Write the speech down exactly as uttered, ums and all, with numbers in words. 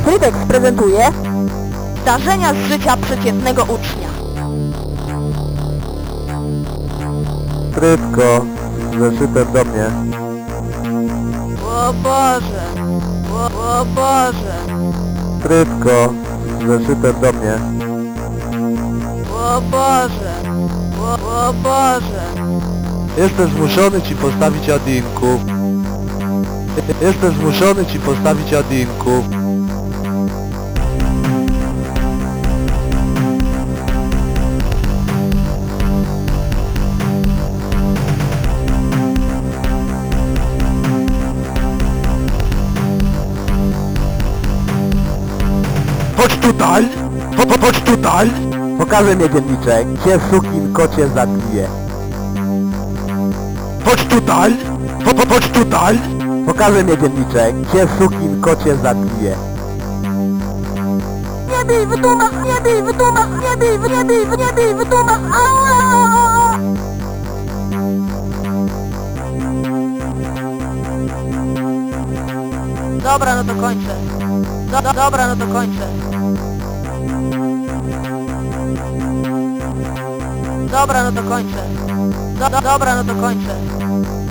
Frydex prezentuje zdarzenia z życia przeciętnego ucznia. Frytko, z zeszytem do mnie. O Boże, o, o Boże, Frytko, z zeszytem do mnie. o Boże, o, o Boże. Jestem zmuszony ci postawić adinku. Jestem zmuszony ci postawić adinku. Chodź tutaj! Po, po, chodź tutaj! Pokażę mnie dzienniczek, cię sukin kocie zabije. Chodź tutaj! Po, po, chodź tutaj! Pokażę mnie dzienniczek, cię sukin kocie zabije. Nie bij, wytłumacz, nie bij, wytłumacz, nie bij, nie bij, nie bij, wytłumacz. Aaaa! Dobra, no to kończę. Do, do, dobra, no to kończę. Dobra, no to kończę. Do, do, dobra, no to kończę.